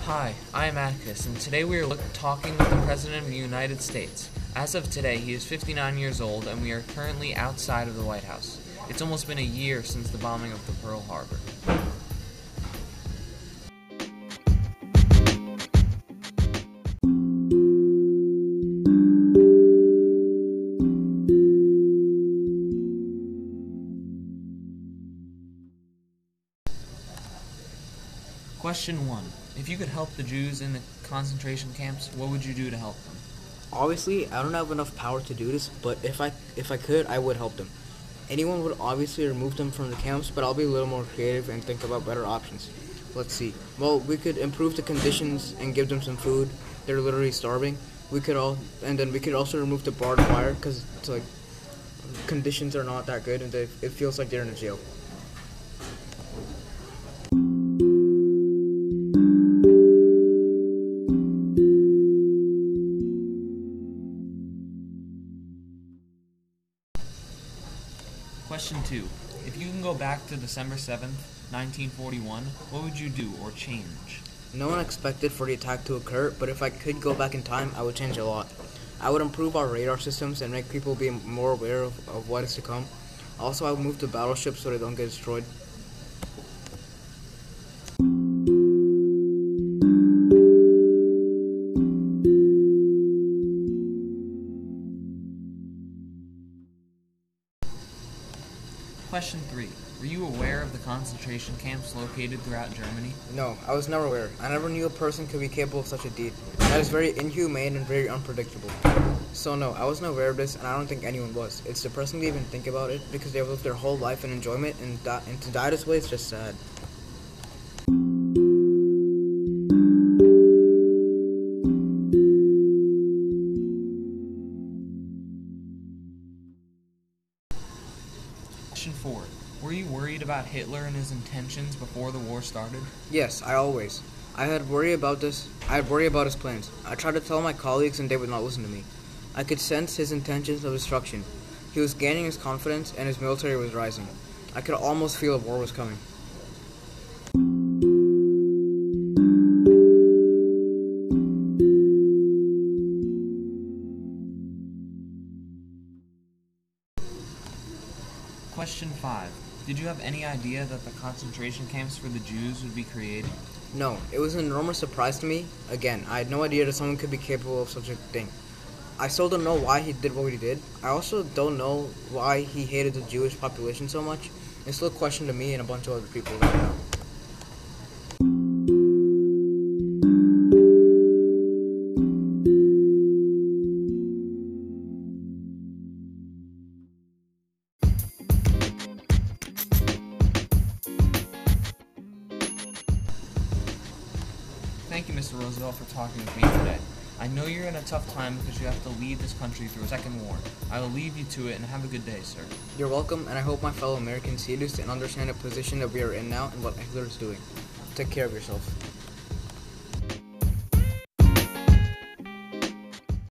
Hi, I am Atticus, and today we are talking with the President of the United States. As of today, he is 59 years old, and we are currently outside of the White House. It's almost been a year since the bombing of the Pearl Harbor. Question 1. If you could help the Jews in the concentration camps, what would you do to help them? Obviously, I don't have enough power to do this, but if I could, I would help them. Anyone would obviously remove them from the camps, but I'll be a little more creative and think about better options. Let's see. Well, we could improve the conditions and give them some food. They're literally starving. We could also remove the barbed wire because it's like conditions are not that good and it feels like they're in a jail. Question 2. If you can go back to December 7th, 1941, what would you do or change? No one expected for the attack to occur, but if I could go back in time, I would change a lot. I would improve our radar systems and make people be more aware of what is to come. Also, I would move the battleships so they don't get destroyed. Question 3. Were you aware of the concentration camps located throughout Germany? No, I was never aware. I never knew a person could be capable of such a deed. That is very inhumane and very unpredictable. So no, I wasn't aware of this, and I don't think anyone was. It's depressing to even think about it, because they've lived their whole life in enjoyment, and to die this way is just sad. Question 4. Were you worried about Hitler and his intentions before the war started? Yes, I had worry about this. I had worry about his plans. I tried to tell my colleagues and they would not listen to me. I could sense his intentions of destruction. He was gaining his confidence and his military was rising. I could almost feel a war was coming. Question 5. Did you have any idea that the concentration camps for the Jews would be created? No, it was an enormous surprise to me. Again, I had no idea that someone could be capable of such a thing. I still don't know why he did what he did. I also don't know why he hated the Jewish population so much. It's still a question to me and a bunch of other people right now. Thank you, Mr. Roosevelt, for talking with me today. I know you're in a tough time because you have to lead this country through a second war. I will leave you to it, and have a good day, sir. You're welcome, and I hope my fellow Americans see this and understand the position that we are in now and what Hitler is doing. Take care of yourself.